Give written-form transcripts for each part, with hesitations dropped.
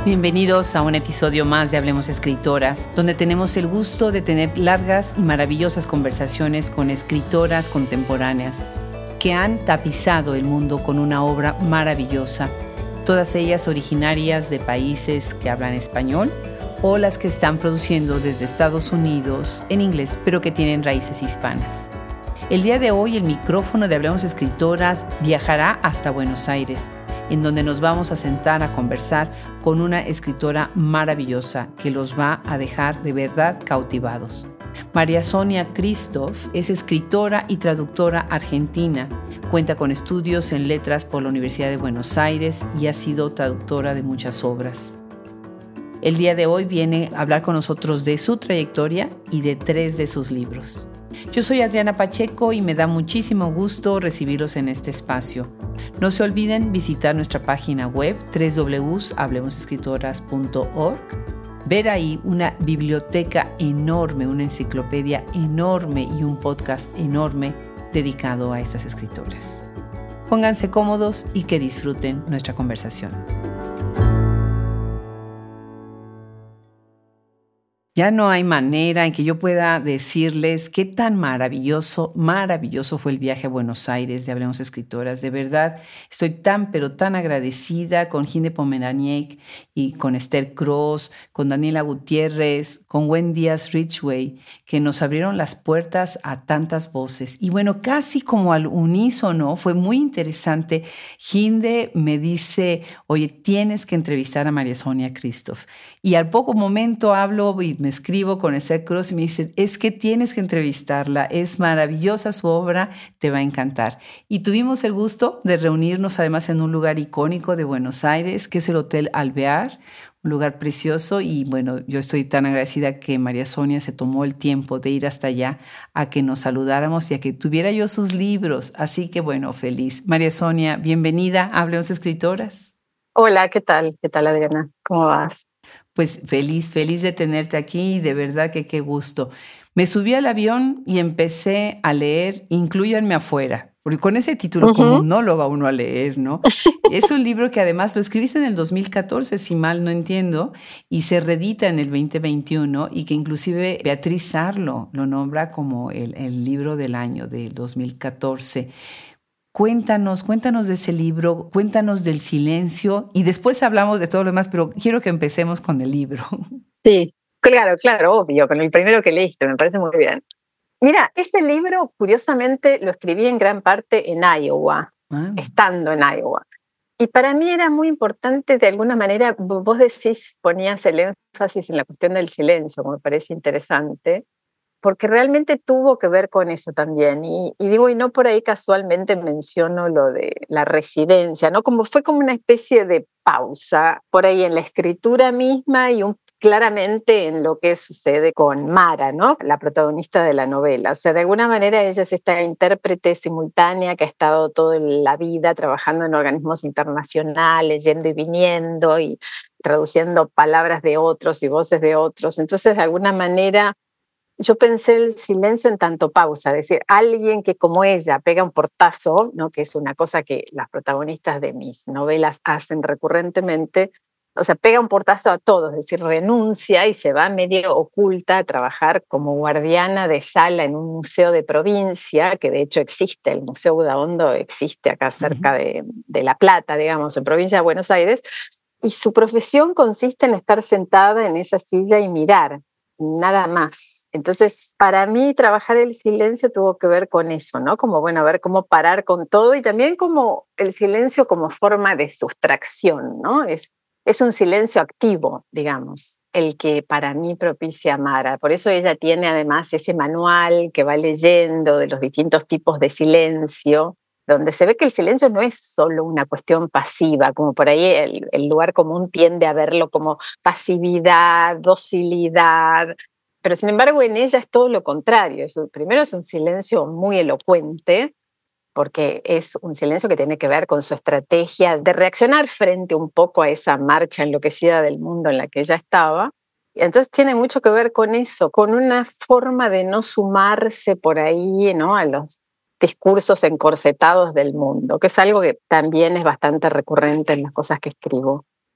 Bienvenidos a un episodio más de Hablemos Escritoras, donde tenemos el gusto de tener largas y maravillosas conversaciones con escritoras contemporáneas que han tapizado el mundo con una obra maravillosa, todas ellas originarias de países que hablan español o las que están produciendo desde Estados Unidos en inglés, pero que tienen raíces hispanas. El día de hoy el micrófono de Hablemos Escritoras viajará hasta Buenos Aires, en donde nos vamos a sentar a conversar con una escritora maravillosa que los va a dejar de verdad cautivados. María Sonia Christoph es escritora y traductora argentina. Cuenta con estudios en letras por la Universidad de Buenos Aires y ha sido traductora de muchas obras. El día de hoy viene a hablar con nosotros de su trayectoria y de 3 de sus libros. Yo soy Adriana Pacheco y me da muchísimo gusto recibirlos en este espacio. No se olviden visitar nuestra página web www.hablemosescritoras.org, ver ahí una biblioteca enorme, una enciclopedia enorme y un podcast enorme dedicado a estas escritoras. Pónganse cómodos y que disfruten nuestra conversación. Ya no hay manera en que yo pueda decirles qué tan maravilloso fue el viaje a Buenos Aires de Hablemos Escritoras. De verdad, estoy pero tan agradecida con Hinde Pomeraniec y con Esther Cross, con Daniela Gutiérrez, con Gwen Díaz Ridgway, que nos abrieron las puertas a tantas voces. Y bueno, casi como al unísono, fue muy interesante. Hinde me dice, oye, tienes que entrevistar a María Sonia Christoph. Y al poco momento hablo y me escribo con Esther Cross y me dice, es que tienes que entrevistarla, es maravillosa su obra, te va a encantar. Y tuvimos el gusto de reunirnos además en un lugar icónico de Buenos Aires, que es el Hotel Alvear, un lugar precioso. Y bueno, yo estoy tan agradecida que María Sonia se tomó el tiempo de ir hasta allá a que nos saludáramos y a que tuviera yo sus libros. Así que bueno, feliz. María Sonia, bienvenida a Hablemos Escritoras. Hola, ¿qué tal? ¿Qué tal, Adriana? ¿Cómo vas? Pues feliz de tenerte aquí y de verdad que qué gusto. Me subí al avión y empecé a leer Inclúyanme afuera, porque con ese título como no lo va uno a leer, ¿no? Es un libro que además lo escribiste en el 2014, si mal no entiendo, y se reedita en el 2021 y que inclusive Beatriz Sarlo lo nombra como el libro del año del 2014. Cuéntanos de ese libro, cuéntanos del silencio y después hablamos de todo lo demás, pero quiero que empecemos con el libro. Sí, claro, obvio, con el primero que leíste, me parece muy bien. Mira, ese libro, curiosamente, lo escribí en gran parte en Iowa, estando en Iowa. Y para mí era muy importante, de alguna manera, vos decís, ponías el énfasis en la cuestión del silencio, como me parece interesante, porque realmente tuvo que ver con eso también. Y digo, y no por ahí casualmente menciono lo de la residencia, ¿no? Fue como una especie de pausa por ahí en la escritura misma y claramente en lo que sucede con Mara, ¿no? La protagonista de la novela. O sea, de alguna manera ella es esta intérprete simultánea que ha estado toda la vida trabajando en organismos internacionales, yendo y viniendo y traduciendo palabras de otros y voces de otros. Entonces, de alguna manera, yo pensé el silencio en tanto pausa, es decir, alguien que como ella pega un portazo, ¿no? Que es una cosa que las protagonistas de mis novelas hacen recurrentemente, o sea, pega un portazo a todos, es decir, renuncia y se va medio oculta a trabajar como guardiana de sala en un museo de provincia, que de hecho existe, el Museo Udaondo existe acá cerca de La Plata, digamos, en provincia de Buenos Aires, y su profesión consiste en estar sentada en esa silla y mirar, nada más. Entonces, para mí, trabajar el silencio tuvo que ver con eso, ¿no? Como, bueno, a ver cómo parar con todo y también como el silencio como forma de sustracción, ¿no? Es un silencio activo, digamos, el que para mí propicia Mara. Por eso ella tiene además ese manual que va leyendo de los distintos tipos de silencio, donde se ve que el silencio no es solo una cuestión pasiva, como por ahí el lugar común tiende a verlo como pasividad, docilidad, pero sin embargo en ella es todo lo contrario. Primero es un silencio muy elocuente, porque es un silencio que tiene que ver con su estrategia de reaccionar frente un poco a esa marcha enloquecida del mundo en la que ella estaba. Y entonces tiene mucho que ver con eso, con una forma de no sumarse por ahí, ¿no? A los discursos encorsetados del mundo, que es algo que también es bastante recurrente en las cosas que escribo.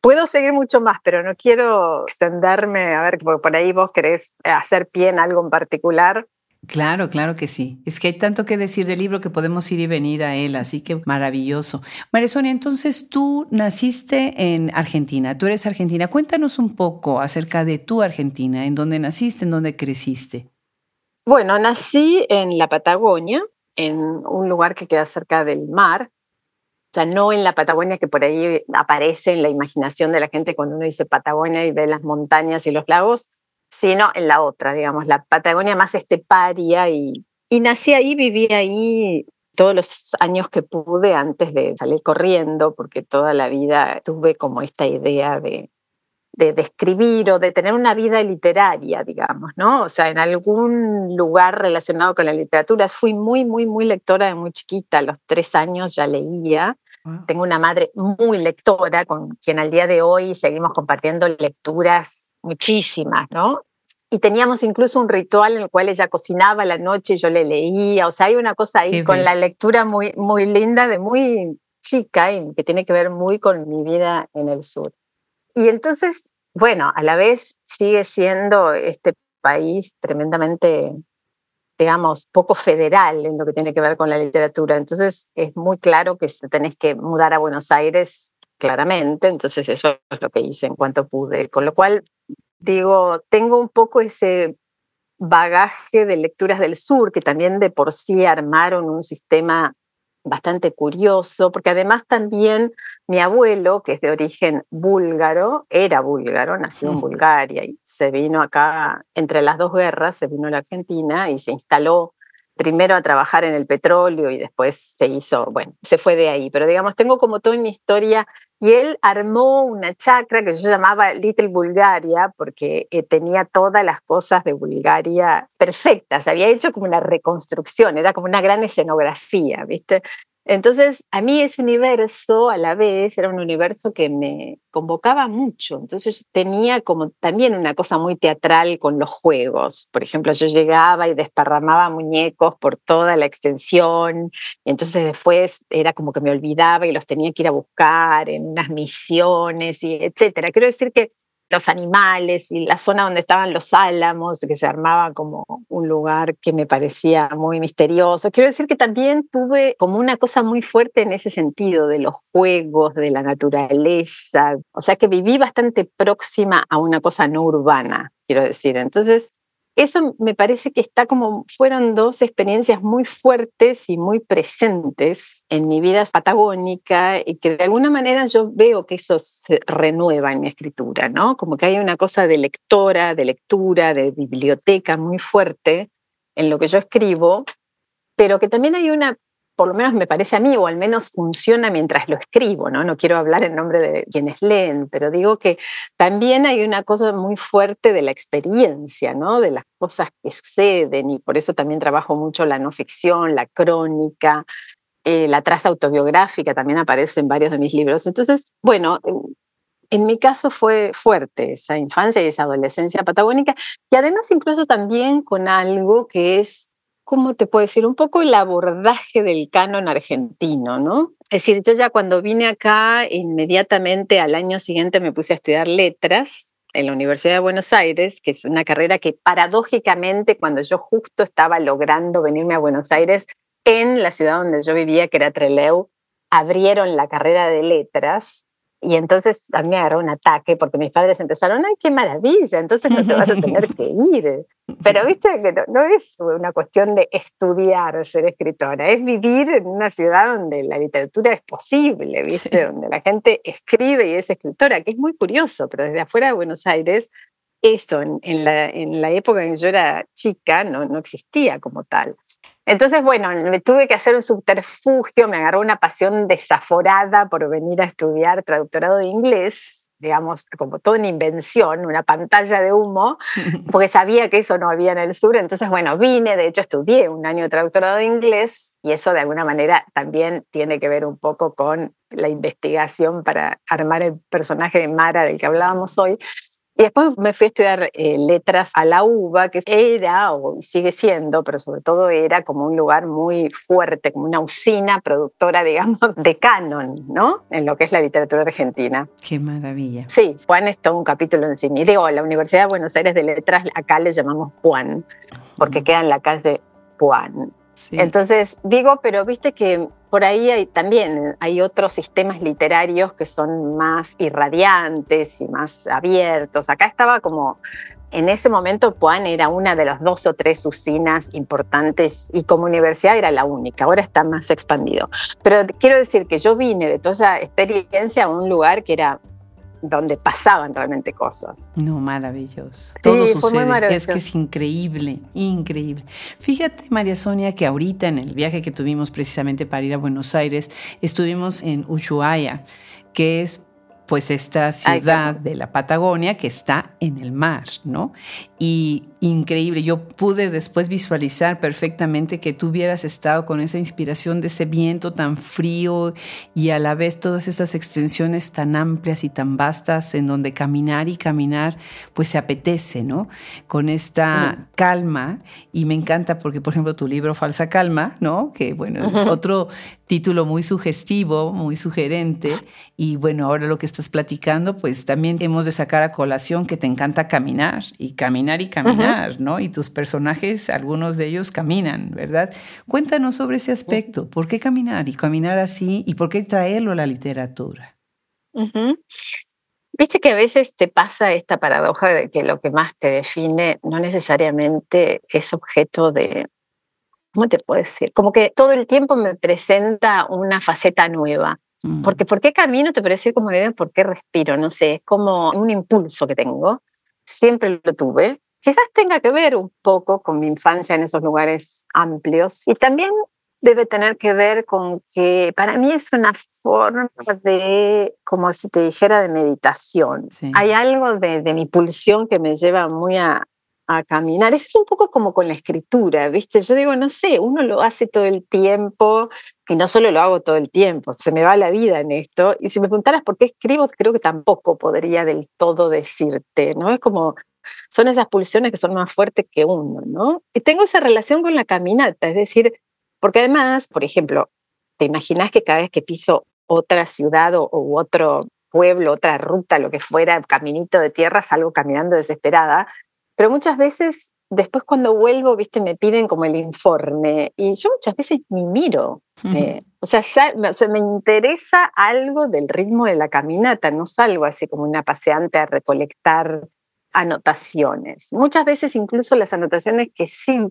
Puedo seguir mucho más, pero no quiero extenderme, a ver, porque por ahí vos querés hacer pie en algo en particular. Claro, claro que sí. Es que hay tanto que decir del libro que podemos ir y venir a él, así que maravilloso. María Sonia, entonces tú naciste en Argentina, tú eres argentina. Cuéntanos un poco acerca de tu Argentina, en dónde naciste, en dónde creciste. Bueno, nací en la Patagonia, en un lugar que queda cerca del mar. O sea, no en la Patagonia que por ahí aparece en la imaginación de la gente cuando uno dice Patagonia y ve las montañas y los lagos, sino en la otra, digamos, la Patagonia más esteparia. Y nací ahí, viví ahí todos los años que pude antes de salir corriendo, porque toda la vida tuve como esta idea de escribir o de tener una vida literaria, digamos, ¿no? O sea, en algún lugar relacionado con la literatura. Fui muy, muy, muy lectora de muy chiquita, a los 3 años ya leía. Wow. Tengo una madre muy lectora con quien al día de hoy seguimos compartiendo lecturas muchísimas, ¿no? Y teníamos incluso un ritual en el cual ella cocinaba a la noche y yo le leía. O sea, hay una cosa ahí Qué con la bello. lectura muy, muy linda, de muy chica y que tiene que ver muy con mi vida en el sur. Y entonces, bueno, a la vez sigue siendo este país tremendamente, digamos, poco federal en lo que tiene que ver con la literatura. Entonces es muy claro que tenés que mudar a Buenos Aires, claramente. Entonces eso es lo que hice en cuanto pude. Con lo cual, digo, tengo un poco ese bagaje de lecturas del sur, que también de por sí armaron un sistema bastante curioso, porque además también mi abuelo, que es de origen búlgaro, era búlgaro, nació en Bulgaria y se vino acá entre las dos guerras, se vino a la Argentina y se instaló primero a trabajar en el petróleo y después se hizo, bueno, se fue de ahí. Pero digamos, tengo como toda una historia y él armó una chacra que yo llamaba Little Bulgaria porque tenía todas las cosas de Bulgaria perfectas. Había hecho como una reconstrucción, era como una gran escenografía, ¿viste? Entonces, a mí ese universo a la vez era un universo que me convocaba mucho. Entonces, yo tenía como también una cosa muy teatral con los juegos. Por ejemplo, yo llegaba y desparramaba muñecos por toda la extensión, y entonces después era como que me olvidaba y los tenía que ir a buscar en unas misiones, y etcétera. Quiero decir que los animales y la zona donde estaban los álamos, que se armaba como un lugar que me parecía muy misterioso. Quiero decir que también tuve como una cosa muy fuerte en ese sentido, de los juegos, de la naturaleza. O sea que viví bastante próxima a una cosa no urbana, quiero decir. Entonces, eso me parece que está como, fueron dos experiencias muy fuertes y muy presentes en mi vida patagónica y que de alguna manera yo veo que eso se renueva en mi escritura, ¿no? Como que hay una cosa de lectora, de lectura, de biblioteca muy fuerte en lo que yo escribo, pero que también hay una, por lo menos me parece a mí, o al menos funciona mientras lo escribo, ¿no? No quiero hablar en nombre de quienes leen, pero digo que también hay una cosa muy fuerte de la experiencia, ¿no? De las cosas que suceden, y por eso también trabajo mucho la no ficción, la crónica, la traza autobiográfica también aparece en varios de mis libros. Entonces, bueno, en mi caso fue fuerte esa infancia y esa adolescencia patagónica, y además incluso también con algo que es, ¿cómo te puedo decir? Un poco el abordaje del canon argentino, ¿no? Es decir, yo ya cuando vine acá, inmediatamente al año siguiente me puse a estudiar letras en la Universidad de Buenos Aires, que es una carrera que paradójicamente cuando yo justo estaba logrando venirme a Buenos Aires, en la ciudad donde yo vivía, que era Trelew, abrieron la carrera de letras. Y entonces a mí me agarró un ataque porque mis padres empezaron, ¡ay, qué maravilla! Entonces no te vas a tener que ir. Pero viste que no es una cuestión de estudiar, ser escritora, es vivir en una ciudad donde la literatura es posible, ¿viste? Sí. Donde la gente escribe y es escritora, que es muy curioso, pero desde afuera de Buenos Aires, eso en la época en que yo era chica no existía como tal. Entonces, bueno, me tuve que hacer un subterfugio, me agarró una pasión desaforada por venir a estudiar traductorado de inglés, digamos, como toda una invención, una pantalla de humo, porque sabía que eso no había en el sur. Entonces, bueno, vine, de hecho estudié un año de traductorado de inglés, y eso de alguna manera también tiene que ver un poco con la investigación para armar el personaje de Mara del que hablábamos hoy. Y después me fui a estudiar letras a la UBA, que era, o sigue siendo, pero sobre todo era como un lugar muy fuerte, como una usina productora, digamos, de canon, ¿no? En lo que es la literatura argentina. ¡Qué maravilla! Sí, Juan es todo un capítulo en sí. Y digo, la Universidad de Buenos Aires de Letras, acá le llamamos Juan, porque queda en la calle Juan. Sí. Entonces, digo, pero viste que por ahí también hay otros sistemas literarios que son más irradiantes y más abiertos. Acá estaba como, en ese momento Puan era una de las 2 o 3 usinas importantes y como universidad era la única, ahora está más expandido. Pero quiero decir que yo vine de toda esa experiencia a un lugar que era donde pasaban realmente cosas. No, maravilloso. Todo sucede. Es que es increíble, increíble. Fíjate, María Sonia, que ahorita en el viaje que tuvimos precisamente para ir a Buenos Aires, estuvimos en Ushuaia, que es pues esta ciudad de la Patagonia que está en el mar, ¿no? Y increíble, yo pude después visualizar perfectamente que tú hubieras estado con esa inspiración de ese viento tan frío y a la vez todas estas extensiones tan amplias y tan vastas en donde caminar y caminar pues se apetece, ¿no? Con esta calma, y me encanta porque, por ejemplo, tu libro Falsa Calma, ¿no? Que bueno, es otro título muy sugestivo, muy sugerente, y bueno, ahora lo que estás platicando, pues también hemos de sacar a colación que te encanta caminar y caminar y caminar, ¿no? Y tus personajes, algunos de ellos caminan, ¿verdad? Cuéntanos sobre ese aspecto. ¿Por qué caminar y caminar así? ¿Y por qué traerlo a la literatura? Viste que a veces te pasa esta paradoja de que lo que más te define no necesariamente es objeto de, ¿cómo te puedo decir? Como que todo el tiempo me presenta una faceta nueva. Porque ¿por qué camino? Te parece como evidente, ¿por qué respiro? No sé, es como un impulso que tengo. Siempre lo tuve. Quizás tenga que ver un poco con mi infancia en esos lugares amplios. Y también debe tener que ver con que para mí es una forma de, como si te dijera, de meditación. Sí. Hay algo de mi pulsión que me lleva muy a caminar. Es un poco como con la escritura, ¿viste? Yo digo, no sé, uno lo hace todo el tiempo y no solo lo hago todo el tiempo, se me va la vida en esto. Y si me preguntaras por qué escribo, creo que tampoco podría del todo decirte, ¿no? Es como, son esas pulsiones que son más fuertes que uno, ¿no? Y tengo esa relación con la caminata, es decir, porque además, por ejemplo, ¿te imaginas que cada vez que piso otra ciudad u otro pueblo, otra ruta, lo que fuera, caminito de tierra, salgo caminando desesperada? Pero muchas veces, después cuando vuelvo, viste, me piden como el informe y yo muchas veces ni miro. O sea, me interesa algo del ritmo de la caminata, no salgo así como una paseante a recolectar anotaciones. Muchas veces incluso las anotaciones que sí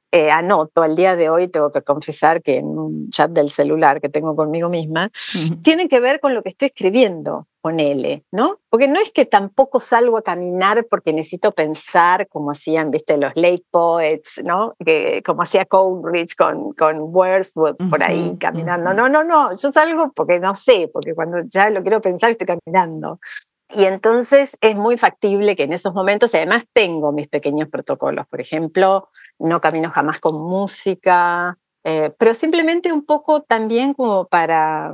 anoto al día de hoy, tengo que confesar que en un chat del celular que tengo conmigo misma, tienen que ver con lo que estoy escribiendo, ponele, ¿no? Porque no es que tampoco salgo a caminar porque necesito pensar como hacían, viste, los late poets, ¿no? Que, como hacía Coleridge con Wordsworth por ahí caminando. No, yo salgo porque no sé, porque cuando ya lo quiero pensar estoy caminando. Y entonces es muy factible que en esos momentos, y además tengo mis pequeños protocolos, por ejemplo, no camino jamás con música, pero simplemente un poco también como para,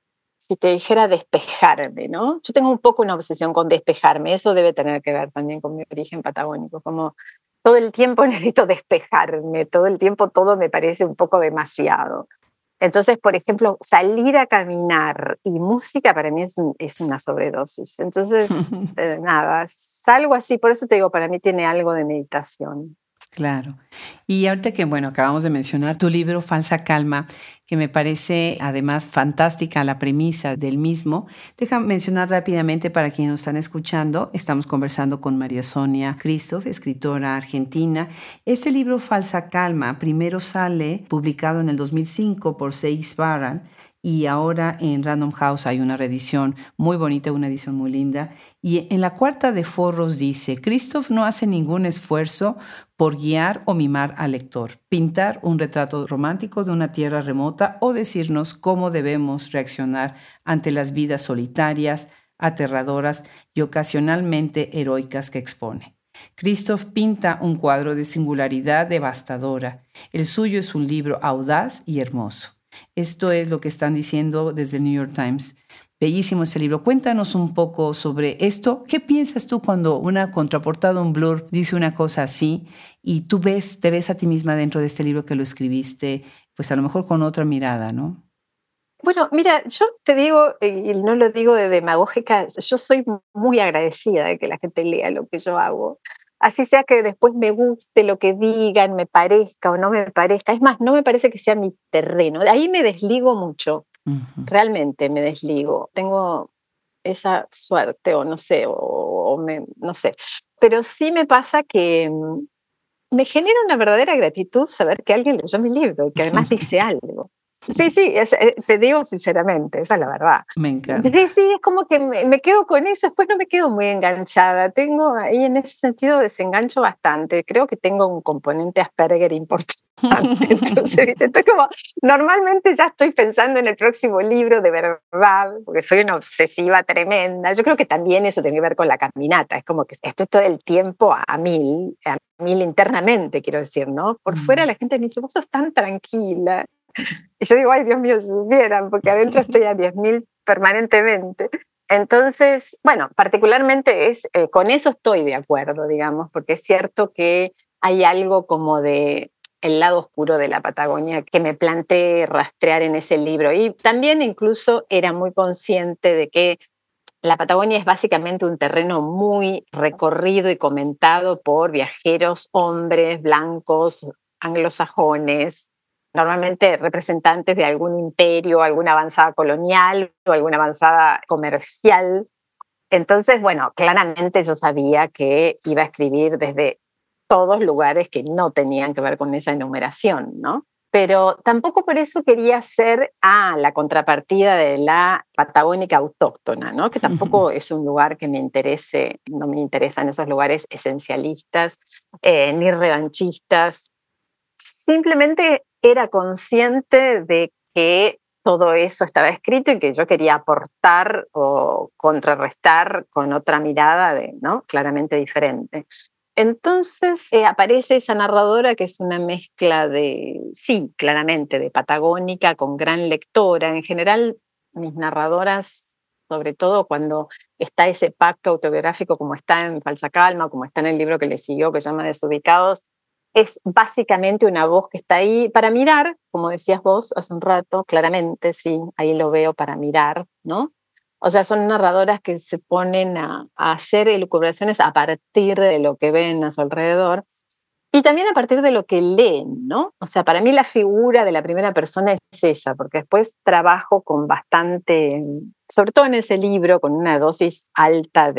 si te dijera, despejarme, ¿no? Yo tengo un poco una obsesión con despejarme, eso debe tener que ver también con mi origen patagónico, como todo el tiempo necesito despejarme, todo el tiempo todo me parece un poco demasiado. Entonces, por ejemplo, salir a caminar y música para mí es una sobredosis. Entonces, nada, salgo así, por eso te digo, para mí tiene algo de meditación. Claro. Y ahorita que, bueno, acabamos de mencionar tu libro Falsa Calma, que me parece además fantástica la premisa del mismo. Déjame mencionar rápidamente para quienes nos están escuchando. Estamos conversando con María Sonia Christoph, escritora argentina. Este libro Falsa Calma primero sale publicado en el 2005 por Seix Barral y ahora en Random House hay una reedición muy bonita, una edición muy linda. Y en la cuarta de forros dice: Christoph no hace ningún esfuerzo por guiar o mimar al lector, pintar un retrato romántico de una tierra remota o decirnos cómo debemos reaccionar ante las vidas solitarias, aterradoras y ocasionalmente heroicas que expone. Christoph pinta un cuadro de singularidad devastadora. El suyo es un libro audaz y hermoso. Esto es lo que están diciendo desde el New York Times. Bellísimo ese libro. Cuéntanos un poco sobre esto. ¿Qué piensas tú cuando una contraportada, un blurb, dice una cosa así y tú te ves a ti misma dentro de este libro que lo escribiste, pues a lo mejor con otra mirada, ¿no? Bueno, mira, yo te digo, y no lo digo de demagógica, yo soy muy agradecida de que la gente lea lo que yo hago. Así sea que después me guste lo que digan, me parezca o no me parezca. Es más, no me parece que sea mi terreno. De ahí me desligo mucho, Uh-huh. realmente me desligo. Tengo esa suerte o no sé, no sé. Pero sí me pasa que me genera una verdadera gratitud saber que alguien leyó mi libro y que además dice algo. Sí, sí, te digo sinceramente, esa es la verdad. Me Sí, encanta. sí, es como que me quedo con eso, después no me quedo muy enganchada. Tengo ahí en ese sentido desengancho bastante. Creo que tengo un componente Asperger importante. Entonces, ¿viste? Estoy como, normalmente ya estoy pensando en el próximo libro de verdad, porque soy una obsesiva tremenda. Yo creo que también eso tiene que ver con la caminata. Es como que estoy todo el tiempo a mil internamente, quiero decir, ¿no? Por fuera la gente me dice, vos sos tan tranquila. Y yo digo, ay, Dios mío, si supieran, porque adentro estoy a 10.000 permanentemente. Entonces, bueno, particularmente con eso estoy de acuerdo, digamos, porque es cierto que hay algo como de el lado oscuro de la Patagonia que me planteé rastrear en ese libro. Y también incluso era muy consciente de que la Patagonia es básicamente un terreno muy recorrido y comentado por viajeros hombres, blancos, anglosajones, normalmente representantes de algún imperio, alguna avanzada colonial o alguna avanzada comercial. Entonces, bueno, claramente yo sabía que iba a escribir desde todos lugares que no tenían que ver con esa enumeración, ¿no? Pero tampoco por eso quería ser la contrapartida de la patagónica autóctona, ¿no? Que tampoco es un lugar que me interese, no me interesan esos lugares esencialistas ni revanchistas. Simplemente era consciente de que todo eso estaba escrito y que yo quería aportar o contrarrestar con otra mirada, ¿no? Claramente diferente. Entonces aparece esa narradora que es una mezcla sí, claramente, de patagónica con gran lectora. En general, mis narradoras, sobre todo cuando está ese pacto autobiográfico como está en Falsa Calma, como está en el libro que le siguió, que se llama Desubicados, es básicamente una voz que está ahí para mirar, como decías vos hace un rato, claramente, sí, ahí lo veo para mirar, ¿no? O sea, son narradoras que se ponen a hacer elucubraciones a partir de lo que ven a su alrededor y también a partir de lo que leen, ¿no? O sea, para mí la figura de la primera persona es esa, porque después trabajo con bastante, sobre todo en ese libro, con una dosis alta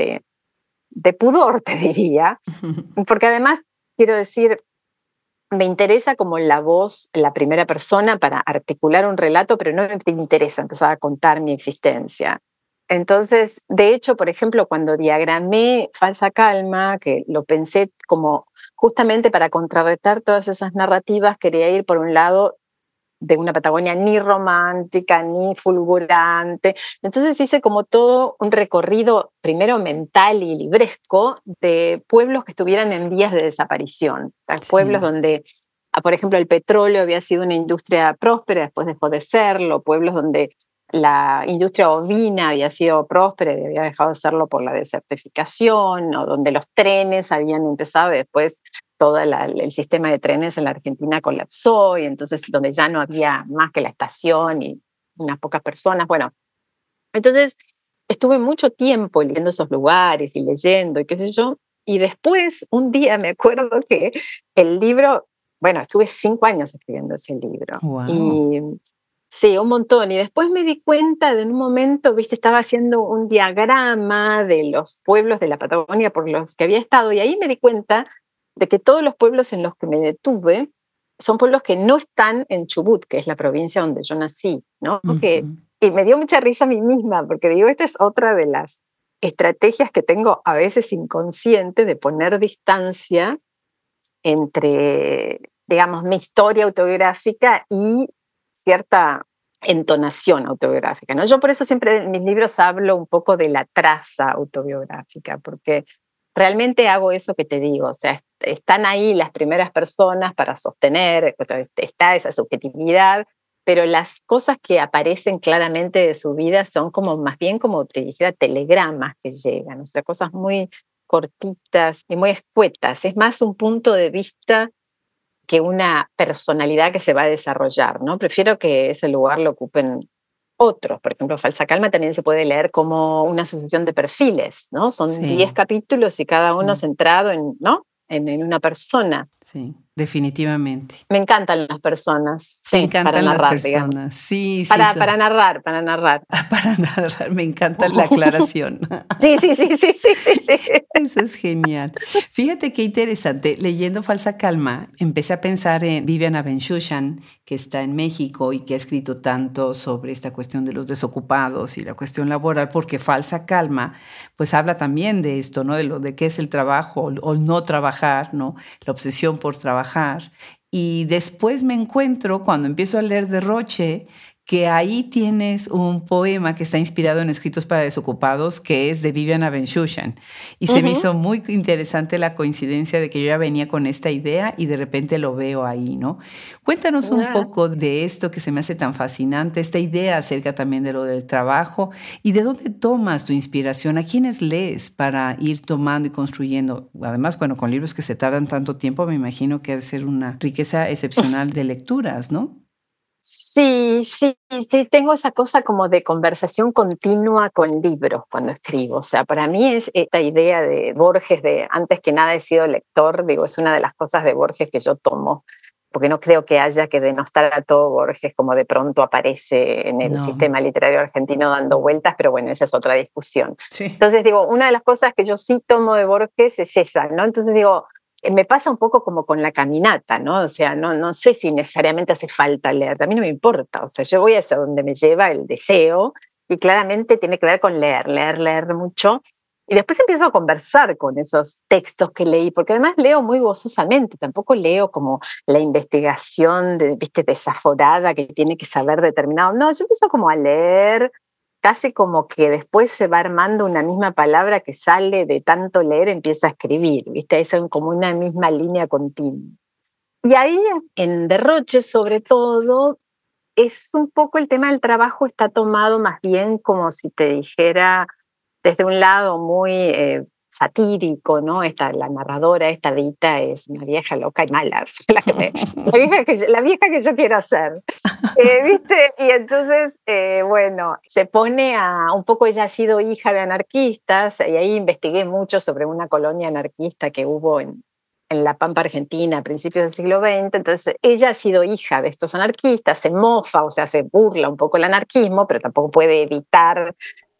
de pudor, te diría, porque además, quiero decir, me interesa como la voz, la primera persona para articular un relato, pero no me interesa empezar a contar mi existencia. Entonces, de hecho, por ejemplo, cuando diagramé Falsa Calma, que lo pensé como justamente para contrarrestar todas esas narrativas, quería ir por un lado de una Patagonia ni romántica, ni fulgurante. Entonces hice como todo un recorrido, primero mental y libresco, de pueblos que estuvieran en vías de desaparición. O sea, pueblos Sí. donde, por ejemplo, el petróleo había sido una industria próspera, después dejó de serlo, pueblos donde la industria ovina había sido próspera y había dejado de serlo por la desertificación, o donde los trenes habían empezado y después todo el sistema de trenes en la Argentina colapsó y entonces donde ya no había más que la estación y unas pocas personas. Bueno, entonces estuve mucho tiempo viendo esos lugares y leyendo y qué sé yo. Y después, un día me acuerdo que el libro, bueno, estuve 5 años escribiendo ese libro. Wow. Y sí, un montón. Y después me di cuenta de en un momento, viste, estaba haciendo un diagrama de los pueblos de la Patagonia por los que había estado y ahí me di cuenta de que todos los pueblos en los que me detuve son pueblos que no están en Chubut, que es la provincia donde yo nací, ¿no? Uh-huh. Y me dio mucha risa a mí misma, porque digo, esta es otra de las estrategias que tengo a veces inconsciente de poner distancia entre, digamos, mi historia autobiográfica y cierta entonación autobiográfica, ¿no? Yo por eso siempre en mis libros hablo un poco de la traza autobiográfica, porque realmente hago eso que te digo, o sea, están ahí las primeras personas para sostener, está esa subjetividad, pero las cosas que aparecen claramente de su vida son como más bien como te dijera telegramas que llegan, o sea, cosas muy cortitas y muy escuetas. Es más un punto de vista que una personalidad que se va a desarrollar, ¿no? Prefiero que ese lugar lo ocupen otros. Por ejemplo, Falsa Calma también se puede leer como una sucesión de perfiles, ¿no? Son 10 Sí, capítulos y cada uno sí, centrado en, ¿no? En una persona. sí, definitivamente. Me encantan las personas, Te sí, para encantan las narrar, digamos. personas. Sí, sí, Para narrar, para narrar. para narrar, me encanta la aclaración. Sí, sí, sí, sí, sí, sí, sí. Eso es genial. Fíjate qué interesante. Leyendo Falsa Calma, empecé a pensar en Viviana Benchushan, que está en México y que ha escrito tanto sobre esta cuestión de los desocupados y la cuestión laboral, porque Falsa Calma, pues habla también de esto, ¿no? De lo de qué es el trabajo o no trabajar, ¿no? La obsesión por trabajar. Y después me encuentro, cuando empiezo a leer Derroche, que ahí tienes un poema que está inspirado en Escritos para Desocupados, que es de Viviana Benchushan. Y se me Ujú. hizo muy interesante la coincidencia de que yo ya venía con esta idea y de repente lo veo ahí, ¿no? Cuéntanos un Ah. poco de esto que se me hace tan fascinante, esta idea acerca también de lo del trabajo y de dónde tomas tu inspiración, a quiénes lees para ir tomando y construyendo. Además, bueno, con libros que se tardan tanto tiempo, me imagino que ha de ser una riqueza excepcional de lecturas, ¿no? Sí, sí, sí, tengo esa cosa como de conversación continua con libros cuando escribo. O sea, para mí es esta idea de Borges, de antes que nada he sido lector, digo, es una de las cosas de Borges que yo tomo, porque no creo que haya que denostar a todo Borges como de pronto aparece en el No. sistema literario argentino dando vueltas, pero bueno, esa es otra discusión. Sí. Entonces digo, una de las cosas que yo sí tomo de Borges es esa, ¿no? Entonces digo, me pasa un poco como con la caminata, ¿no? O sea, no sé si necesariamente hace falta leer, a mí no me importa, o sea, yo voy hacia donde me lleva el deseo y claramente tiene que ver con leer mucho. Y después empiezo a conversar con esos textos que leí, porque además leo muy gozosamente, tampoco leo como la investigación, viste, desaforada que tiene que saber determinado. No, yo empiezo como a leer casi como que después se va armando una misma palabra que sale de tanto leer, empieza a escribir, ¿viste? Es como una misma línea continua. Y ahí en Derroche, sobre todo, es un poco el tema del trabajo está tomado más bien como si te dijera desde un lado muy satírico, ¿no? La narradora, esta Vita, es una vieja loca y mala, la vieja que yo quiero ser. ¿Viste? Y entonces, bueno, se pone un poco, ella ha sido hija de anarquistas, y ahí investigué mucho sobre una colonia anarquista que hubo en La Pampa, Argentina, a principios del siglo XX. Entonces, ella ha sido hija de estos anarquistas, se mofa, o sea, se burla un poco el anarquismo, pero tampoco puede evitar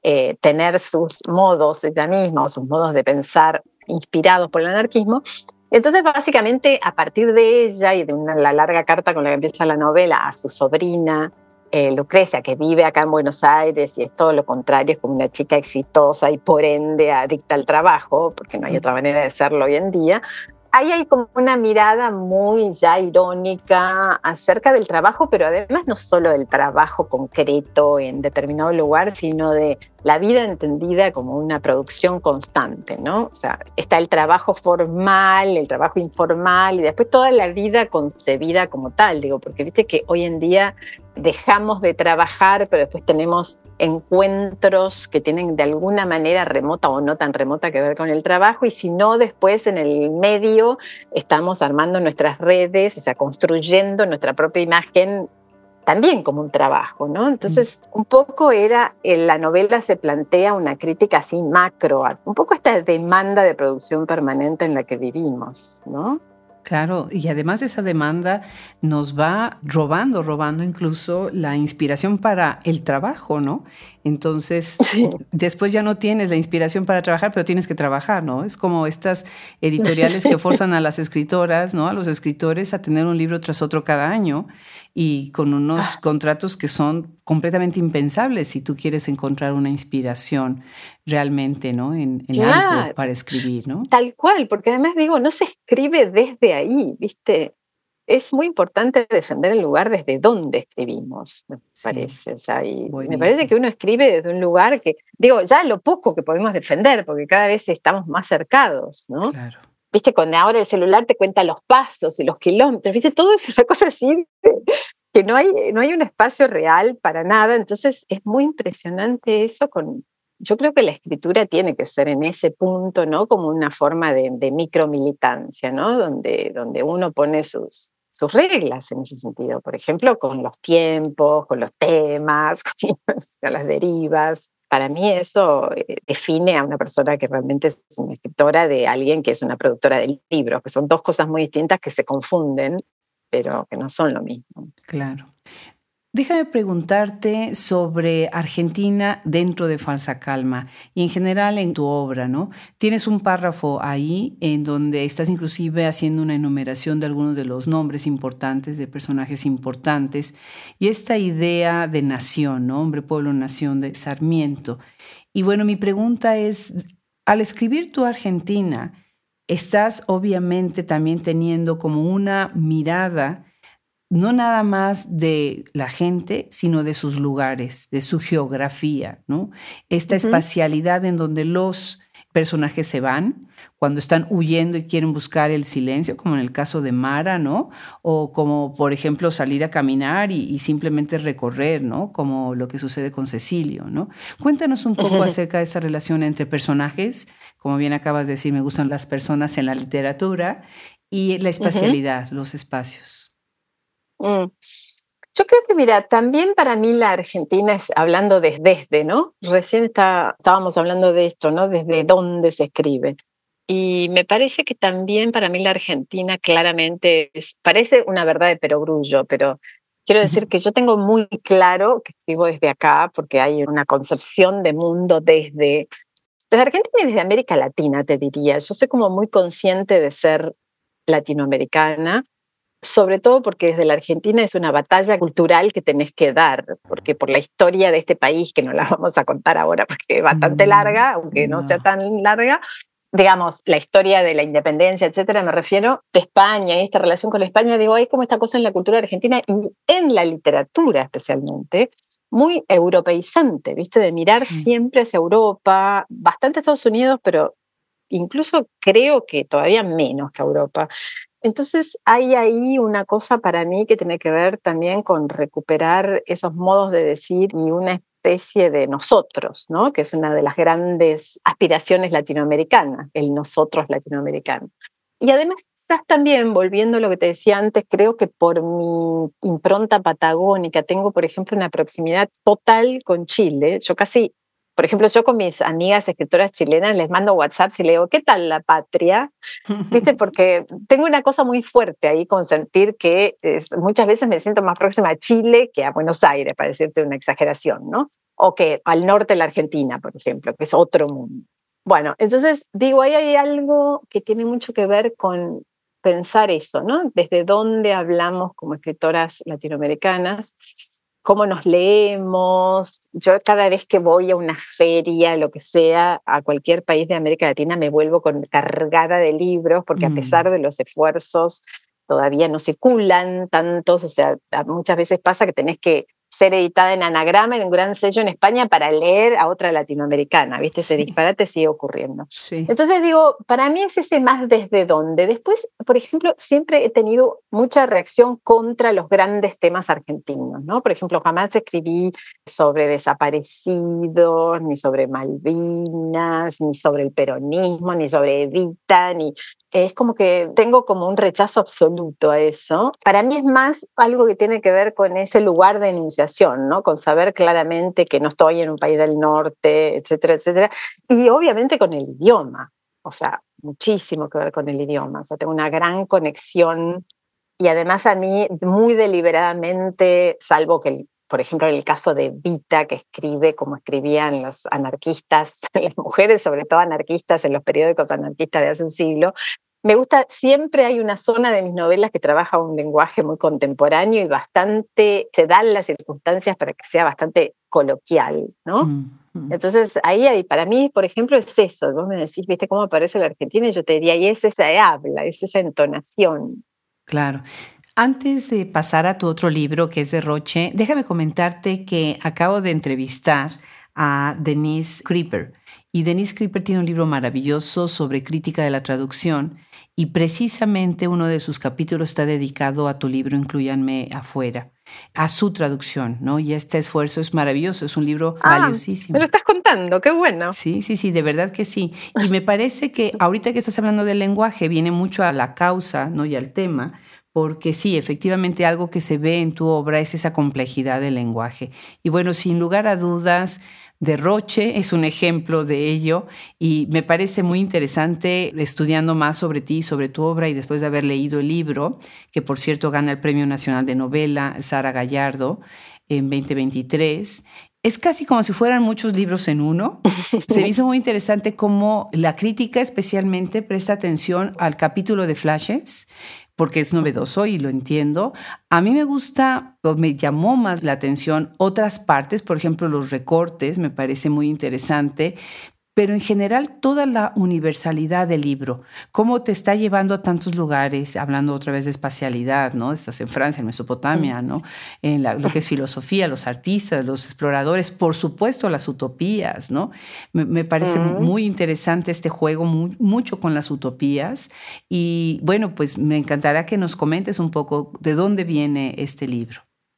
tener sus modos ella misma, o sus modos de pensar inspirados por el anarquismo. Entonces, básicamente, a partir de ella y de la larga carta con la que empieza la novela a su sobrina, Lucrecia, que vive acá en Buenos Aires y es todo lo contrario, es como una chica exitosa y por ende adicta al trabajo, porque no hay otra manera de serlo hoy en día, ahí hay como una mirada muy ya irónica acerca del trabajo, pero además no solo del trabajo concreto en determinado lugar, sino de la vida entendida como una producción constante, ¿no? O sea, está el trabajo formal, el trabajo informal y después toda la vida concebida como tal, digo, porque viste que hoy en día dejamos de trabajar, pero después tenemos encuentros que tienen de alguna manera remota o no tan remota que ver con el trabajo, y si no, después en el medio estamos armando nuestras redes, o sea, construyendo nuestra propia imagen también como un trabajo, ¿no? Entonces, un poco la novela se plantea una crítica así macro, un poco esta demanda de producción permanente en la que vivimos, ¿no? Claro, y además esa demanda nos va robando incluso la inspiración para el trabajo, ¿no? Entonces, Sí. después ya no tienes la inspiración para trabajar, pero tienes que trabajar, ¿no? Es como estas editoriales que forzan a las escritoras, ¿no? A los escritores a tener un libro tras otro cada año y con unos contratos que son completamente impensables si tú quieres encontrar una inspiración realmente, ¿no? En algo para escribir, ¿no? Tal cual, porque además digo, no se escribe desde ahí, ¿viste? Es muy importante defender el lugar desde donde escribimos, me Sí, parece. O sea, y me parece buenísimo. que uno escribe desde un lugar que, digo, ya lo poco que podemos defender, porque cada vez estamos más cercados, ¿no? Claro. Viste, cuando ahora el celular te cuenta los pasos y los kilómetros, viste, todo es una cosa así que no hay un espacio real para nada. Entonces es muy impresionante eso. Yo creo que la escritura tiene que ser en ese punto, ¿no? Como una forma de micromilitancia, ¿no? Donde uno pone sus reglas en ese sentido. Por ejemplo, con los tiempos, con los temas, con las derivas. Para mí eso define a una persona que realmente es una escritora de alguien que es una productora de libros, que son dos cosas muy distintas que se confunden, pero que no son lo mismo. Claro. Déjame preguntarte sobre Argentina dentro de Falsa Calma y en general en tu obra, ¿no? Tienes un párrafo ahí en donde estás inclusive haciendo una enumeración de algunos de los nombres importantes, de personajes importantes, y esta idea de nación, ¿no? Hombre, pueblo, nación de Sarmiento. Y bueno, mi pregunta es, al escribir tu Argentina, estás obviamente también teniendo como una mirada no nada más de la gente, sino de sus lugares, de su geografía, ¿no? Esta espacialidad en donde los personajes se van cuando están huyendo y quieren buscar el silencio, como en el caso de Mara, ¿no? O como, por ejemplo, salir a caminar y simplemente recorrer, ¿no? Como lo que sucede con Cecilio, ¿no? Cuéntanos un poco acerca de esa relación entre personajes, como bien acabas de decir, me gustan las personas en la literatura, y la espacialidad, los espacios. Yo creo que, mira, también para mí la Argentina es hablando desde, ¿no? Recién estábamos hablando de esto, ¿no? Desde dónde se escribe. Y me parece que también para mí la Argentina claramente parece una verdad de perogrullo, pero quiero decir que yo tengo muy claro que escribo desde acá porque hay una concepción de mundo desde Argentina y desde América Latina, te diría. Yo soy como muy consciente de ser latinoamericana, sobre todo porque desde la Argentina es una batalla cultural que tenés que dar, porque por la historia de este país, que no la vamos a contar ahora porque es bastante larga, aunque no sea tan larga, digamos, la historia de la independencia, etcétera, me refiero de España y esta relación con España, digo, hay como esta cosa en la cultura argentina y en la literatura especialmente, muy europeizante, ¿viste? De mirar siempre hacia Europa, bastante Estados Unidos, pero incluso creo que todavía menos que Europa. Entonces hay ahí una cosa para mí que tiene que ver también con recuperar esos modos de decir y una especie de nosotros, ¿no? Que es una de las grandes aspiraciones latinoamericanas, el nosotros latinoamericano. Y además, quizás también, volviendo a lo que te decía antes, creo que por mi impronta patagónica tengo, por ejemplo, una proximidad total con Chile. Por ejemplo, yo con mis amigas escritoras chilenas les mando WhatsApp y le digo, ¿qué tal la patria? ¿Viste? Porque tengo una cosa muy fuerte ahí con sentir que muchas veces me siento más próxima a Chile que a Buenos Aires, para decirte una exageración, ¿no? O que al norte de la Argentina, por ejemplo, que es otro mundo. Bueno, entonces digo, ahí hay algo que tiene mucho que ver con pensar eso, ¿no? Desde dónde hablamos como escritoras latinoamericanas, cómo nos leemos. Yo cada vez que voy a una feria, lo que sea, a cualquier país de América Latina, me vuelvo cargada de libros, porque a pesar de los esfuerzos, todavía no circulan tantos. O sea, muchas veces pasa que tenés que ser editada en anagrama en un gran sello en España para leer a otra latinoamericana, ¿viste? Ese disparate sigue ocurriendo. Sí. Entonces digo, para mí es ese más desde dónde. Después, por ejemplo, siempre he tenido mucha reacción contra los grandes temas argentinos, ¿no? Por ejemplo, jamás escribí sobre desaparecidos, ni sobre Malvinas, ni sobre el peronismo, ni sobre Evita, es como que tengo como un rechazo absoluto a eso. Para mí es más algo que tiene que ver con ese lugar de enunciación, ¿no? Con saber claramente que no estoy en un país del norte, etcétera, etcétera. Y obviamente con el idioma, o sea, muchísimo que ver con el idioma. O sea, tengo una gran conexión y además a mí muy deliberadamente, salvo que por ejemplo, en el caso de Vita, que escribe como escribían los anarquistas, las mujeres, sobre todo anarquistas en los periódicos anarquistas de hace un siglo, me gusta, siempre hay una zona de mis novelas que trabaja un lenguaje muy contemporáneo y se dan las circunstancias para que sea bastante coloquial, ¿no? Entonces, ahí, para mí, por ejemplo, es eso. Vos me decís, ¿viste cómo aparece la Argentina? Y yo te diría, y es esa habla, es esa entonación. Claro. Antes de pasar a tu otro libro, que es de Roche, déjame comentarte que acabo de entrevistar a Denise Creeper. Y Denise Creeper tiene un libro maravilloso sobre crítica de la traducción y precisamente uno de sus capítulos está dedicado a tu libro Inclúyanme afuera. a su traducción, ¿no? Y este esfuerzo es maravilloso, es un libro valiosísimo. Me lo estás contando, qué bueno. Sí, de verdad que sí. Y me parece que ahorita que estás hablando del lenguaje viene mucho a la causa, ¿no? Y al tema, porque sí, efectivamente algo que se ve en tu obra es esa complejidad del lenguaje. Y bueno, sin lugar a dudas, Derroche es un ejemplo de ello y me parece muy interesante estudiando más sobre ti, sobre tu obra y después de haber leído el libro, que por cierto gana el Premio Nacional de Novela Sara Gallardo en 2023. Es casi como si fueran muchos libros en uno. Se me hizo muy interesante cómo la crítica especialmente presta atención al capítulo de flashes, porque es novedoso y lo entiendo. A mí me gusta, o me llamó más la atención otras partes, por ejemplo, los recortes, me parece muy interesante, pero en general toda la universalidad del libro, cómo te está llevando a tantos lugares, hablando otra vez de espacialidad, ¿no? Estás en Francia, en Mesopotamia, ¿no? En lo que es filosofía, los artistas, los exploradores, por supuesto las utopías, ¿no? Me parece muy interesante este juego, mucho con las utopías y bueno, pues me encantará que nos comentes un poco de dónde viene este libro.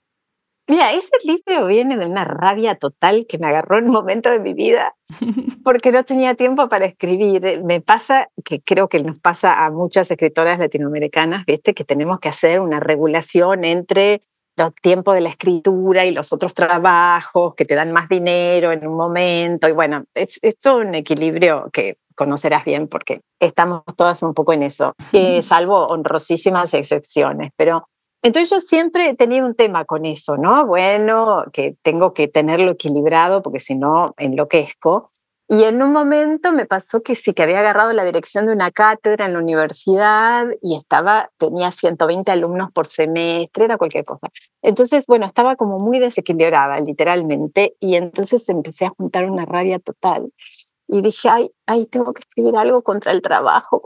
Mira, ese libro viene de una rabia total que me agarró en un momento de mi vida porque no tenía tiempo para escribir. Me pasa, que creo que nos pasa a muchas escritoras latinoamericanas, ¿viste? Que tenemos que hacer una regulación entre los tiempos de la escritura y los otros trabajos que te dan más dinero en un momento. Y bueno, es todo un equilibrio que conocerás bien porque estamos todas un poco en eso, salvo honrosísimas excepciones. Pero entonces yo siempre he tenido un tema con eso, ¿no? Bueno, que tengo que tenerlo equilibrado porque si no enloquezco. Y en un momento me pasó que sí, que había agarrado la dirección de una cátedra en la universidad y tenía 120 alumnos por semestre, era cualquier cosa. Entonces, bueno, estaba como muy desequilibrada, literalmente, y entonces empecé a juntar una rabia total. Y dije, ay, tengo que escribir algo contra el trabajo.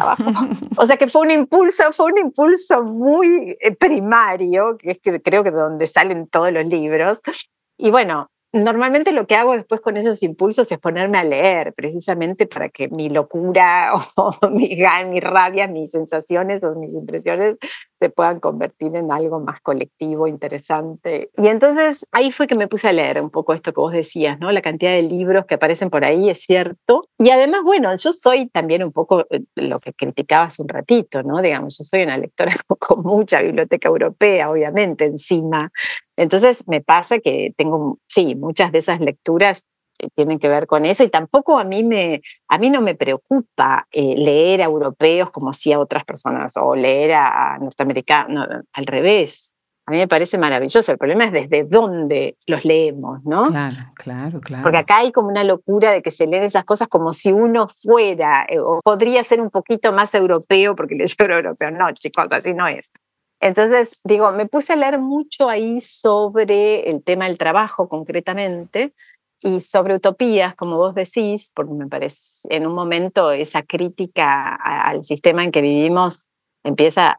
O sea que fue un impulso muy primario, que es que creo que de donde salen todos los libros. Y bueno, normalmente lo que hago después con esos impulsos es ponerme a leer, precisamente para que mi locura o mi rabia, mis sensaciones o mis impresiones se puedan convertir en algo más colectivo, interesante. Y entonces ahí fue que me puse a leer un poco esto que vos decías, ¿no? La cantidad de libros que aparecen por ahí es cierto. Y además, bueno, yo soy también un poco lo que criticaba hace un ratito, ¿no? Digamos, yo soy una lectora con mucha biblioteca europea, obviamente, encima. Entonces me pasa que tengo, sí, muchas de esas lecturas tienen que ver con eso y tampoco a mí no me preocupa leer a europeos como si a otras personas o leer a norteamericanos, no, al revés. A mí me parece maravilloso. El problema es desde dónde los leemos, ¿no? Claro. Porque acá hay como una locura de que se leen esas cosas como si uno fuera o podría ser un poquito más europeo porque leyó europeo. No, chicos, así no es. Entonces, digo, me puse a leer mucho ahí sobre el tema del trabajo concretamente y sobre utopías, como vos decís, porque me parece en un momento esa crítica al sistema en que vivimos empieza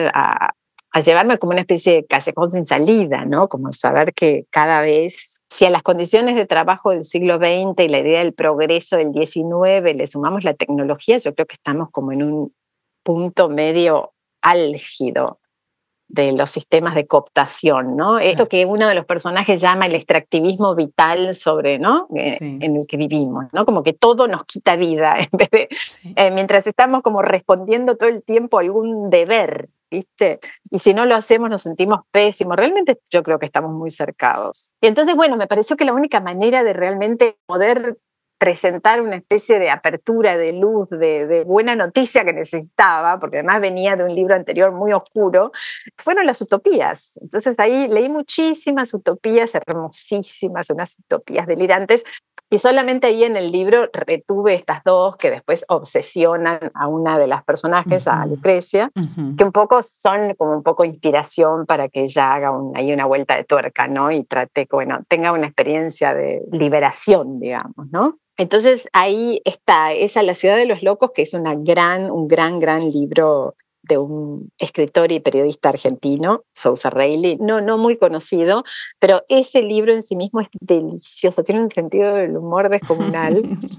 a llevarme como una especie de callejón sin salida, ¿no? Como saber que cada vez, si a las condiciones de trabajo del siglo XX y la idea del progreso del XIX le sumamos la tecnología, yo creo que estamos como en un punto medio álgido de los sistemas de cooptación, ¿no? Esto que uno de los personajes llama el extractivismo vital sobre, ¿no? Sí. En el que vivimos, ¿no? Como que todo nos quita vida, en vez de, mientras estamos como respondiendo todo el tiempo a algún deber, ¿viste? Y si no lo hacemos nos sentimos pésimos. Realmente yo creo que estamos muy cercados. Y entonces, bueno, me pareció que la única manera de realmente poder presentar una especie de apertura, de luz, de buena noticia que necesitaba, porque además venía de un libro anterior muy oscuro, fueron las utopías. Entonces ahí leí muchísimas utopías hermosísimas, unas utopías delirantes, y solamente ahí en el libro retuve estas dos que después obsesionan a una de las personajes, a Lucrecia, que un poco son como un poco inspiración para que ella haga ahí una vuelta de tuerca, ¿no? Y trate que, bueno, tenga una experiencia de liberación, digamos, ¿no? Entonces ahí está, esa La ciudad de los locos, que es un gran libro de un escritor y periodista argentino, Sousa Reilly, no muy conocido, pero ese libro en sí mismo es delicioso, tiene un sentido del humor descomunal.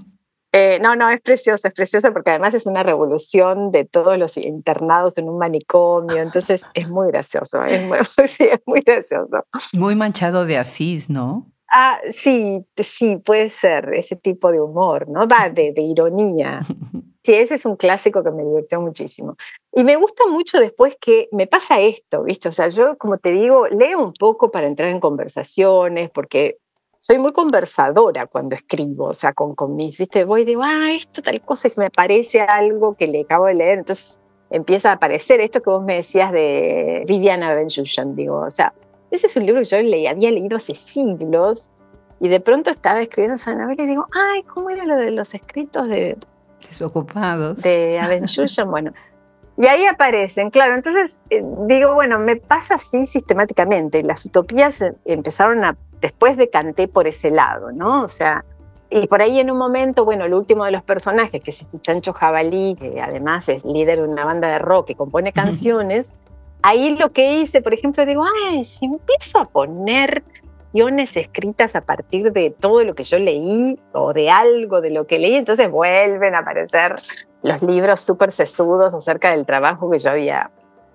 No, es precioso porque además es una revolución de todos los internados en un manicomio, entonces es muy gracioso, sí, es muy gracioso. Muy manchado de Asís, ¿no? Sí, puede ser ese tipo de humor, ¿no? De ironía. Sí, ese es un clásico que me divirtió muchísimo. Y me gusta mucho después que me pasa esto, ¿viste? O sea, yo, como te digo, leo un poco para entrar en conversaciones, porque soy muy conversadora cuando escribo, o sea, con mis, ¿viste? Voy y digo, esto tal cosa, y se me aparece algo que le acabo de leer, entonces empieza a aparecer esto que vos me decías de Viviana Ben-Shusham, digo, o sea, ese es un libro que yo había leído hace siglos y de pronto estaba escribiendo esa novela y digo, ¿cómo era lo de los escritos de Desocupados? De Ben-Shusham? Bueno, y ahí aparecen, claro. Entonces digo, bueno, me pasa así sistemáticamente. Las utopías empezaron después decanté por ese lado, ¿no? O sea, y por ahí en un momento, bueno, el último de los personajes, que es este Chancho Jabalí, que además es líder de una banda de rock y compone canciones, ahí lo que hice, por ejemplo, digo, si empiezo a poner guiones escritas a partir de todo lo que yo leí o de algo de lo que leí, entonces vuelven a aparecer los libros súper sesudos acerca del trabajo que yo había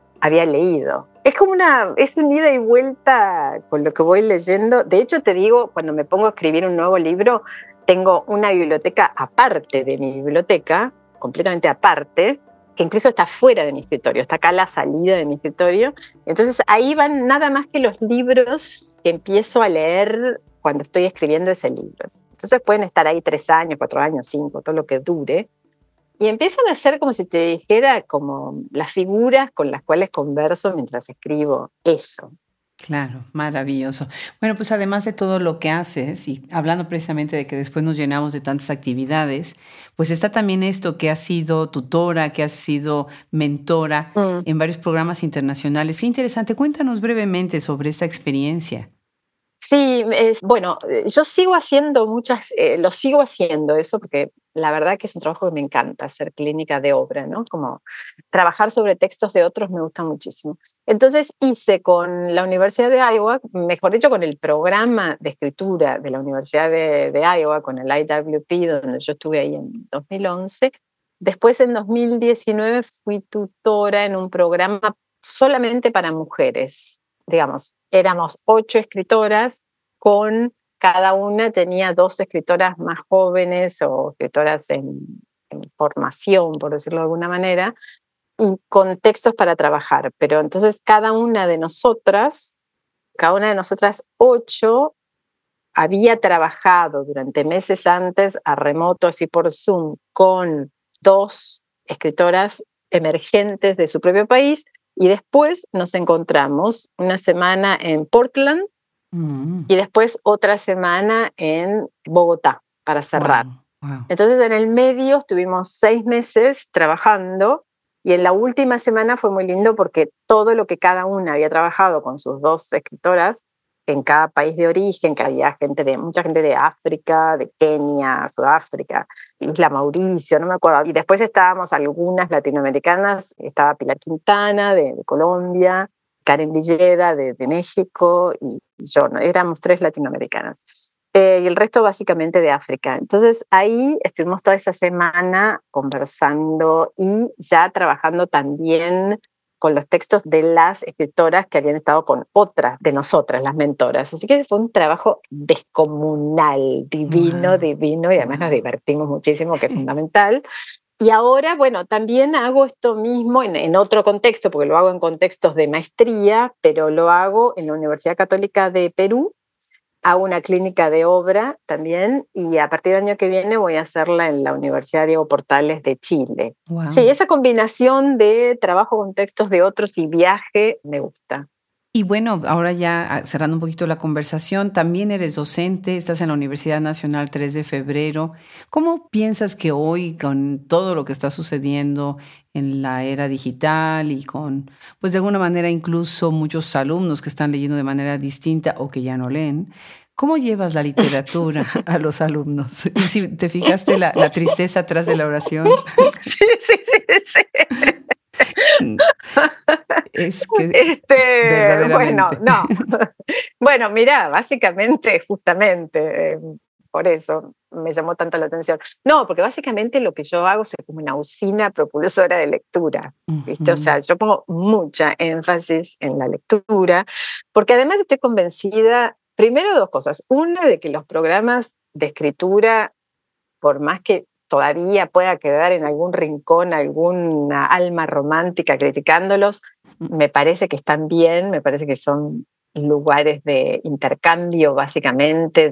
leído. Es como es un ida y vuelta con lo que voy leyendo. De hecho, te digo, cuando me pongo a escribir un nuevo libro, tengo una biblioteca aparte de mi biblioteca, completamente aparte, que incluso está fuera de mi escritorio, está acá a la salida de mi escritorio. Entonces ahí van nada más que los libros que empiezo a leer cuando estoy escribiendo ese libro. Entonces pueden estar ahí 3 años, 4 años, 5, todo lo que dure. Y empiezan a ser como si te dijera, como las figuras con las cuales converso mientras escribo eso. Claro, maravilloso. Bueno, pues además de todo lo que haces, y hablando precisamente de que después nos llenamos de tantas actividades, pues está también esto que has sido tutora, que has sido mentora en varios programas internacionales. Qué interesante. Cuéntanos brevemente sobre esta experiencia. Sí, bueno, yo sigo haciendo lo sigo haciendo eso porque la verdad que es un trabajo que me encanta, hacer clínica de obra, ¿no? Como trabajar sobre textos de otros me gusta muchísimo. Entonces hice con la Universidad de Iowa, mejor dicho, con el programa de escritura de la Universidad de Iowa, con el IWP, donde yo estuve ahí en 2011. Después, en 2019, fui tutora en un programa solamente para mujeres. Digamos, éramos 8 escritoras, cada una tenía 2 escritoras más jóvenes o escritoras en formación, por decirlo de alguna manera, y con textos para trabajar. Pero entonces cada una de nosotras 8, había trabajado durante meses antes a remoto, así por Zoom, con 2 escritoras emergentes de su propio país, y después nos encontramos una semana en Portland y después otra semana en Bogotá para cerrar. Wow. Entonces en el medio estuvimos 6 meses trabajando y en la última semana fue muy lindo porque todo lo que cada una había trabajado con sus 2 escritoras en cada país de origen, que había mucha gente de África, de Kenia, Sudáfrica, Isla Mauricio, no me acuerdo. Y después estábamos algunas latinoamericanas, estaba Pilar Quintana de Colombia, Karen Villeda de México y yo, ¿no? Éramos 3 latinoamericanas. Y el resto básicamente de África. Entonces ahí estuvimos toda esa semana conversando y ya trabajando también con los textos de las escritoras que habían estado con otras de nosotras, las mentoras. Así que fue un trabajo descomunal, divino, y además nos divertimos muchísimo, que es fundamental. Y ahora, bueno, también hago esto mismo en otro contexto, porque lo hago en contextos de maestría, pero lo hago en la Universidad Católica de Perú. Hago una clínica de obra también y a partir del año que viene voy a hacerla en la Universidad Diego Portales de Chile. Wow. Sí, esa combinación de trabajo con textos de otros y viaje me gusta. Y bueno, ahora ya cerrando un poquito la conversación, también eres docente, estás en la Universidad Nacional 3 de Febrero. ¿Cómo piensas que hoy, con todo lo que está sucediendo en la era digital y con, pues de alguna manera incluso muchos alumnos que están leyendo de manera distinta o que ya no leen, cómo llevas la literatura a los alumnos? Y si te fijaste la tristeza atrás de la oración. Sí. Es que verdaderamente. Bueno, no. Bueno, mira, básicamente, justamente, por eso me llamó tanto la atención. No, porque básicamente lo que yo hago es como una usina propulsora de lectura, ¿viste? O sea, yo pongo mucha énfasis en la lectura, porque además estoy convencida, primero, de dos cosas. Una, de que los programas de escritura, por más que todavía pueda quedar en algún rincón alguna alma romántica criticándolos, me parece que están bien, me parece que son lugares de intercambio, básicamente,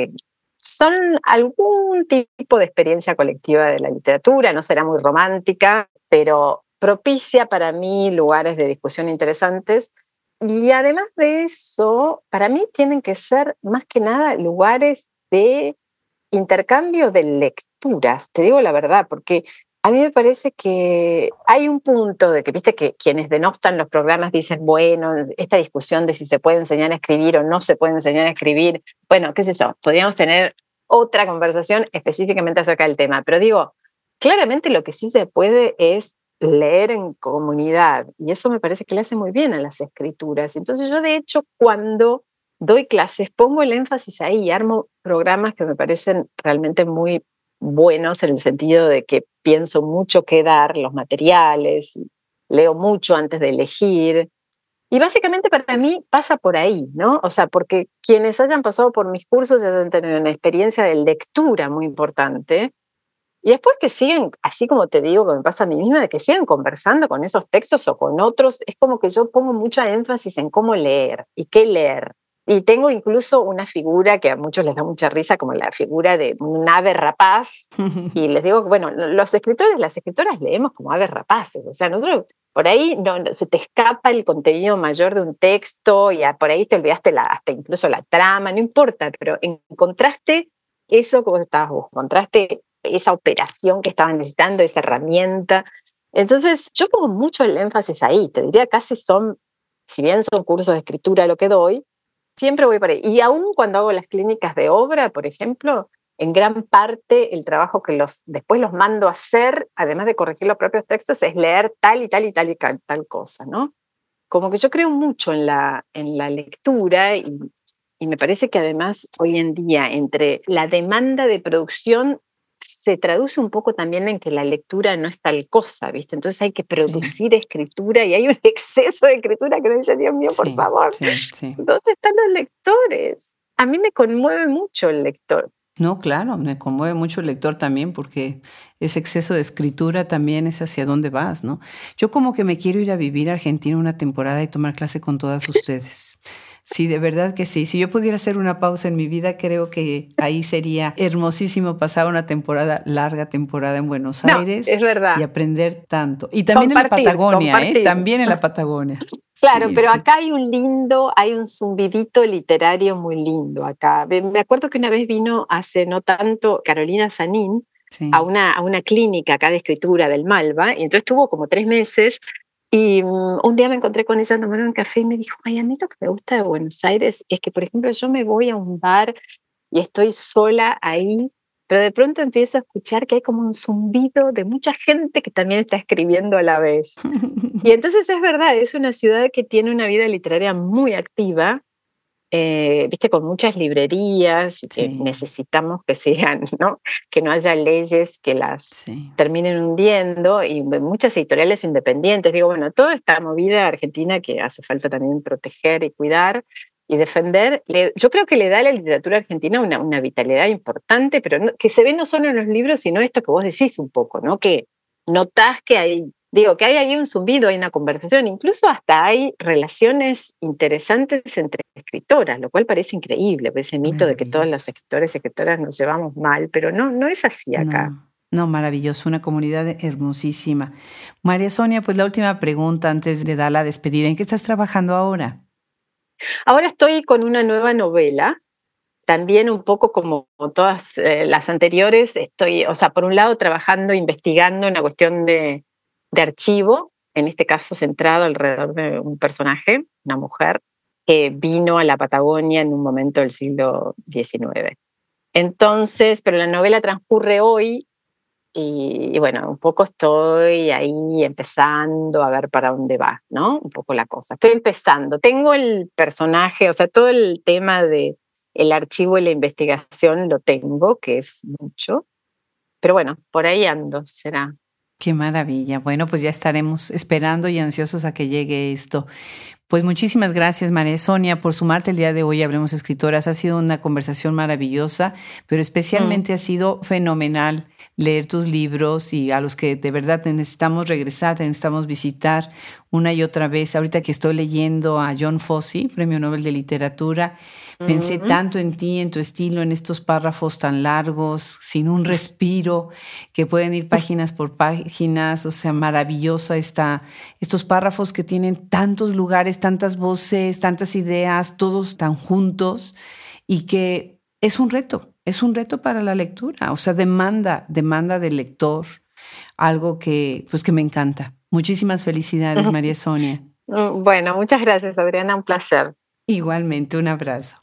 son algún tipo de experiencia colectiva de la literatura, no será muy romántica, pero propicia para mí lugares de discusión interesantes. Y además de eso, para mí tienen que ser más que nada lugares de intercambio de lecturas, te digo la verdad, porque a mí me parece que hay un punto de que, viste, que quienes denostan los programas dicen, bueno, esta discusión de si se puede enseñar a escribir o no se puede enseñar a escribir, bueno, qué sé yo, podríamos tener otra conversación específicamente acerca del tema, pero digo, claramente lo que sí se puede es leer en comunidad, y eso me parece que le hace muy bien a las escrituras. Entonces yo, de hecho, cuando doy clases, pongo el énfasis ahí y armo programas que me parecen realmente muy buenos, en el sentido de que pienso mucho qué dar, los materiales, leo mucho antes de elegir. Y básicamente para mí pasa por ahí, ¿no? O sea, porque quienes hayan pasado por mis cursos ya han tenido una experiencia de lectura muy importante. Y después que siguen, así como te digo, que me pasa a mí misma, de que siguen conversando con esos textos o con otros, es como que yo pongo mucha énfasis en cómo leer y qué leer. Y tengo incluso una figura que a muchos les da mucha risa, como la figura de un ave rapaz. Y les digo que, bueno, los escritores, las escritoras leemos como aves rapaces. O sea, nosotros por ahí se te escapa el contenido mayor de un texto y por ahí te olvidaste hasta incluso la trama, no importa, pero encontraste eso que vos estabas buscando, encontraste esa operación que estaban necesitando, esa herramienta. Entonces, yo pongo mucho el énfasis ahí. Te diría, casi son, si bien son cursos de escritura lo que doy, siempre voy para ahí. Y aún cuando hago las clínicas de obra, por ejemplo, en gran parte el trabajo que después los mando a hacer, además de corregir los propios textos, es leer tal y tal y tal y tal cosa, ¿no? Como que yo creo mucho en la lectura, y me parece que además hoy en día, entre la demanda de producción, se traduce un poco también en que la lectura no es tal cosa, ¿viste? Entonces hay que producir escritura y hay un exceso de escritura que uno dice, Dios mío, por favor, ¿dónde están los lectores? A mí me conmueve mucho el lector. No, claro, me conmueve mucho el lector también, porque ese exceso de escritura también es hacia dónde vas, ¿no? Yo como que me quiero ir a vivir a Argentina una temporada y tomar clase con todas ustedes. Sí, de verdad que sí. Si yo pudiera hacer una pausa en mi vida, creo que ahí sería hermosísimo pasar una larga temporada en Buenos Aires. Es verdad. Y aprender tanto. Y también en la Patagonia, también en la Patagonia. Claro, pero acá hay un zumbidito literario muy lindo acá. Me acuerdo que una vez vino hace no tanto Carolina Sanín a una clínica acá de escritura del Malva, y entonces estuvo como 3 meses, y un día me encontré con ella tomando un café y me dijo, ay, a mí lo que me gusta de Buenos Aires es que, por ejemplo, yo me voy a un bar y estoy sola ahí, pero de pronto empiezo a escuchar que hay como un zumbido de mucha gente que también está escribiendo a la vez. Y entonces es verdad, es una ciudad que tiene una vida literaria muy activa, viste, con muchas librerías, que necesitamos que sigan, ¿no? Que no haya leyes que las terminen hundiendo, y muchas editoriales independientes. Digo, bueno, toda esta movida argentina que hace falta también proteger y cuidar y defender, yo creo que le da a la literatura argentina una vitalidad importante, pero que se ve no solo en los libros, sino esto que vos decís un poco, ¿no? Que notás que hay ahí un zumbido, hay una conversación, incluso hasta hay relaciones interesantes entre escritoras, lo cual parece increíble, ese mito de que todos los escritores y escritoras nos llevamos mal, pero no es así acá. No, maravilloso, una comunidad hermosísima. María Sonia, pues la última pregunta antes de dar la despedida, ¿en qué estás trabajando ahora? Ahora estoy con una nueva novela, también un poco como todas las anteriores. Estoy, o sea, por un lado trabajando, investigando una cuestión de archivo, en este caso centrado alrededor de un personaje, una mujer, que vino a la Patagonia en un momento del siglo XIX. Entonces, pero la novela transcurre hoy, y bueno, un poco estoy ahí empezando a ver para dónde va, ¿no? Un poco la cosa. Estoy empezando. Tengo el personaje, o sea, todo el tema de el archivo y la investigación lo tengo, que es mucho. Pero bueno, por ahí ando, será. Qué maravilla. Bueno, pues ya estaremos esperando y ansiosos a que llegue esto. Pues muchísimas gracias, María Sonia, por sumarte el día de hoy a Hablemos Escritoras. Ha sido una conversación maravillosa, pero especialmente ha sido fenomenal leer tus libros y a los que de verdad te necesitamos regresar, te necesitamos visitar una y otra vez. Ahorita que estoy leyendo a John Fosse, Premio Nobel de Literatura, pensé tanto en ti, en tu estilo, en estos párrafos tan largos, sin un respiro, que pueden ir páginas por páginas. O sea, maravillosa estos párrafos que tienen tantos lugares, tantas voces, tantas ideas, todos tan juntos, y que es un reto para la lectura. O sea, demanda del lector algo que me encanta. Muchísimas felicidades, María Sonia. Bueno, muchas gracias, Adriana, un placer. Igualmente, un abrazo.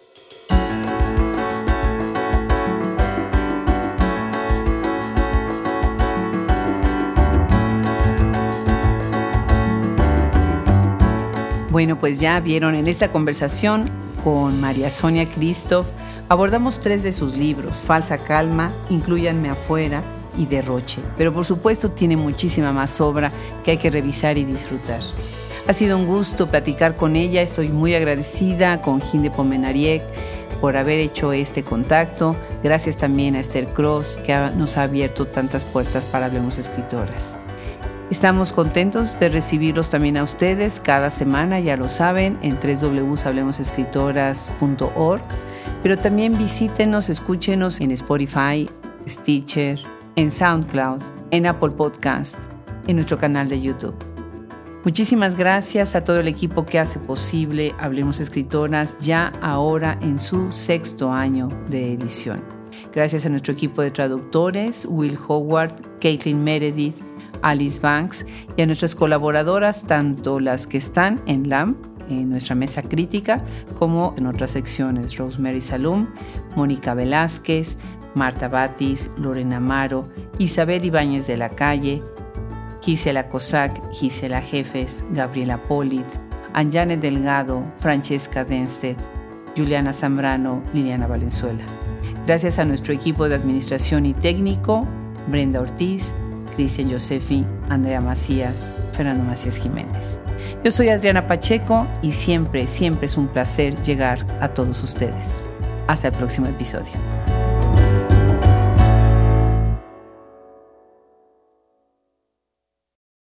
Bueno, pues ya vieron en esta conversación con María Sonia Christoph, abordamos 3 de sus libros, Falsa Calma, Inclúyanme afuera y Derroche. Pero por supuesto tiene muchísima más obra que hay que revisar y disfrutar. Ha sido un gusto platicar con ella, estoy muy agradecida con Hinde Pomenariek por haber hecho este contacto. Gracias también a Esther Cross, que nos ha abierto tantas puertas para Hablemos Escritoras. Estamos contentos de recibirlos también a ustedes cada semana, ya lo saben, en www.hablemosescritoras.org, pero también visítenos, escúchenos en Spotify, Stitcher, en SoundCloud, en Apple Podcast, en nuestro canal de YouTube. Muchísimas gracias a todo el equipo que hace posible Hablemos Escritoras, ya ahora en su 6º año de edición. Gracias a nuestro equipo de traductores, Will Howard, Caitlin Meredith, Alice Banks, y a nuestras colaboradoras, tanto las que están en LAM, en nuestra mesa crítica, como en otras secciones, Rosemary Salum, Mónica Velázquez, Marta Batis, Lorena Amaro, Isabel Ibáñez de la Calle, Gisela Cossack, Gisela Jefes, Gabriela Polit, Anjane Delgado, Francesca Denstedt, Juliana Zambrano, Liliana Valenzuela. Gracias a nuestro equipo de administración y técnico, Brenda Ortiz, Cristian Josefi, Andrea Macías, Fernando Macías Jiménez. Yo soy Adriana Pacheco y siempre es un placer llegar a todos ustedes. Hasta el próximo episodio.